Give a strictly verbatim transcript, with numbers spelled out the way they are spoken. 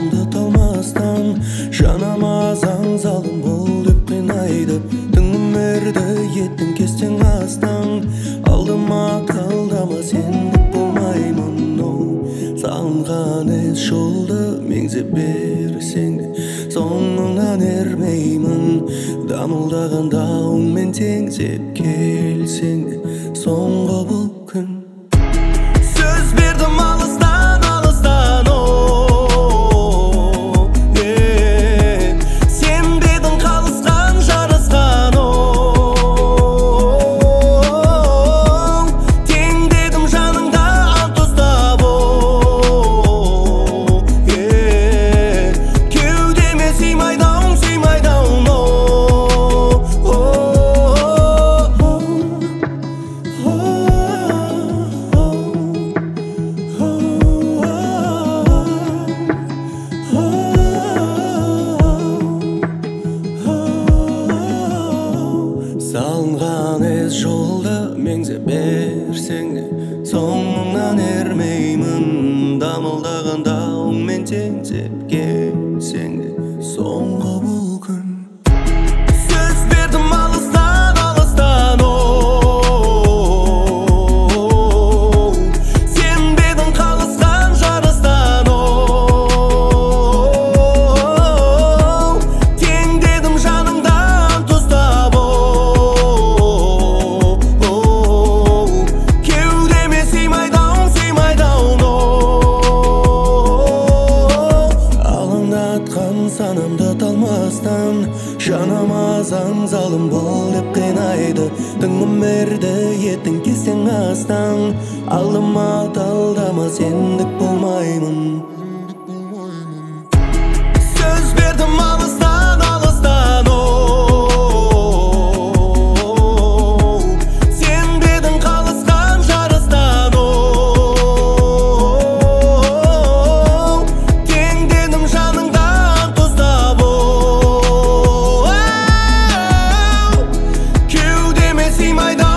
санамды талмастан, жанама заң залым бол деп қинайды. Тыңым ерді еттің кестен астан, алдыма талдама сендік болмаймын. Оу сағынған ез жолды меңзеп берсең де соңыңнан ермеймін. Дамылдаған дауыңмен теңсеп келсең де соңғы бұл күн. Сөз бердім алыстан алыстан, оу е сенбедің қалысқан жарысқан, оу тең дедім жаныңда ант ұстап, оу е кеудеме сыймайдауың сыймайдауың, салынған ез жолды меңзеп берсең де соңыңнан ермеймін. Дамылдаған дауыңмен теңсеп келсең де соңғы бұл күн. Сөз бердім алыстан алыстан, оу сенбедің қалысқан жарыстан, оу тең дедім жаныңда ант ұстап, кеудеме сыймайдауың сыймайдауың, алаңдатқан санамды талмастан, жанама заң залым бол деп қинайды. Тыңым ерді еттің кестен астан, алдыма талдама сендік болмаймын. Сөз бердім алыстан алыстан, оу сенбедің қалысқан жарыстан, оу тең дедім жаныңда ант ұстап, оу кеудеме сыймайды